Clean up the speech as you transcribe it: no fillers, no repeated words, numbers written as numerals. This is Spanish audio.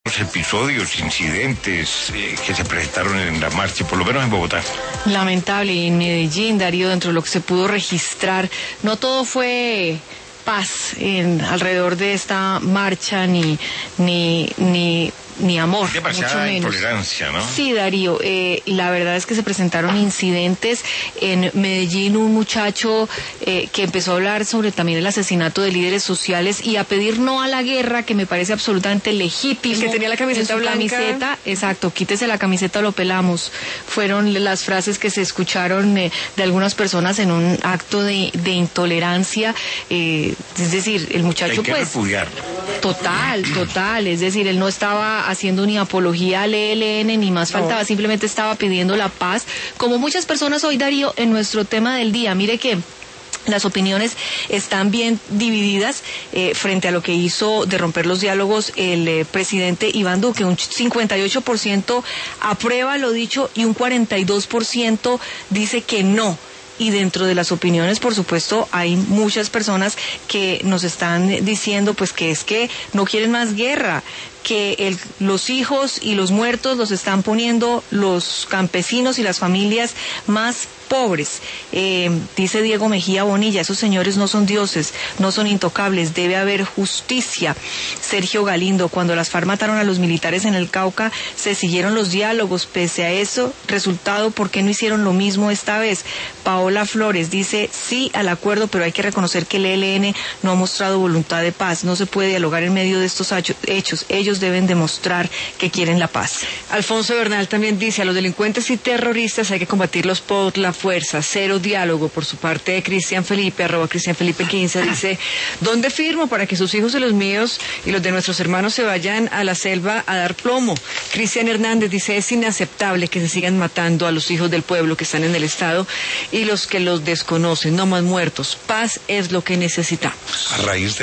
Los episodios, incidentes que se presentaron en la marcha, por lo menos en Bogotá. Lamentable, y en Medellín, Darío, dentro de lo que se pudo registrar, no todo fue paz alrededor de esta marcha, ni amor, mucho menos. Intolerancia, ¿no? Sí, Darío, la verdad es que se presentaron incidentes. En Medellín, un muchacho que empezó a hablar sobre también el asesinato de líderes sociales y a pedir no a la guerra, que me parece absolutamente legítimo. El que tenía la camiseta blanca. Exacto, quítese la camiseta, lo pelamos. Fueron las frases que se escucharon de algunas personas en un acto de intolerancia. Es decir, el muchacho, hay que repudiarlo. Total, es decir, él no estaba haciendo ni apología al ELN, ni más faltaba, simplemente estaba pidiendo la paz, como muchas personas hoy, Darío, en nuestro tema del día. Mire que las opiniones están bien divididas frente a lo que hizo de romper los diálogos el presidente Iván Duque. Un 58% aprueba lo dicho y un 42% dice que no. Y dentro de las opiniones, por supuesto, hay muchas personas que nos están diciendo pues que es que no quieren más guerra, que los hijos y los muertos los están poniendo los campesinos y las familias más pobres. Dice Diego Mejía Bonilla, esos señores no son dioses, no son intocables, debe haber justicia. Sergio Galindo, cuando las FARC mataron a los militares en el Cauca, se siguieron los diálogos, pese a eso, resultado, ¿por qué no hicieron lo mismo esta vez? Paola Flores dice, sí al acuerdo, pero hay que reconocer que el ELN no ha mostrado voluntad de paz, no se puede dialogar en medio de estos hechos, ellos deben demostrar que quieren la paz. Alfonso Bernal también dice, a los delincuentes y terroristas hay que combatirlos por la fuerza, cero diálogo. Por su parte, Cristian Felipe, @CristianFelipe15, dice, ¿dónde firmo para que sus hijos y los míos y los de nuestros hermanos se vayan a la selva a dar plomo? Cristian Hernández dice, es inaceptable que se sigan matando a los hijos del pueblo que están en el Estado y los que los desconocen, no más muertos. Paz es lo que necesitamos. A raíz de